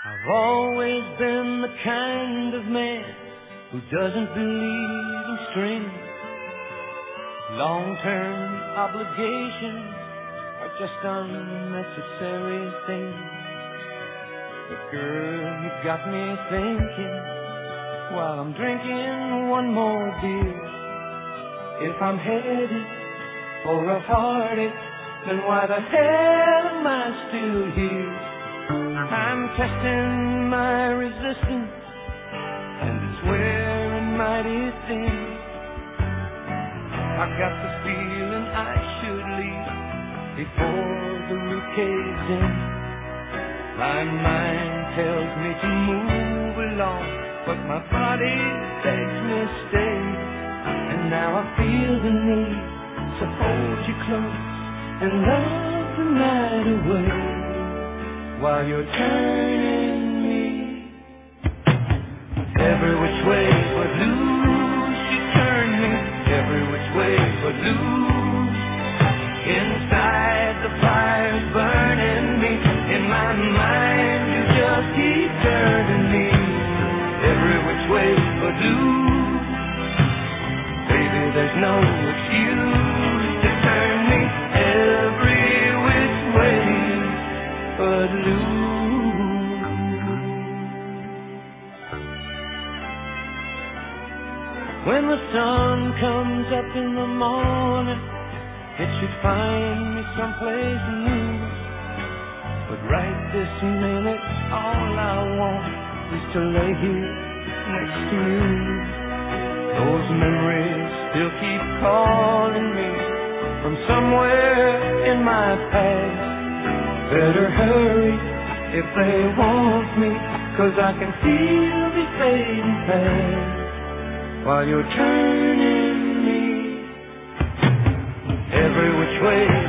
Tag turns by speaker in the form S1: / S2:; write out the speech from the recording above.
S1: I've always been the kind of man who doesn't believe in strings. Long-term obligations are just unnecessary things. But girl, you got me thinking while I'm drinking one more beer. If I'm headed for a heartache, then why the hell am I still here? I'm testing my resistance, and it's wearing mighty thin. I've got the feeling I should leave before the roof caves in. My mind tells me to move along, but my body begs me to stay. And now I feel the need to hold you close and love the night away, while you're turning me every which way but loose. You turn me every which way but loose. Inside the fire's burning me. In my mind you just keep turning me every which way but loose. Baby, there's no excuse to turn me every which way but loose. When the sun comes up in the morning, it should find me someplace new. But right this minute, all I want is to lay here next to you. Those memories still keep calling me from somewhere in my past. Better hurry if they want me, 'cause I can feel me fading fast while you're turning me every which way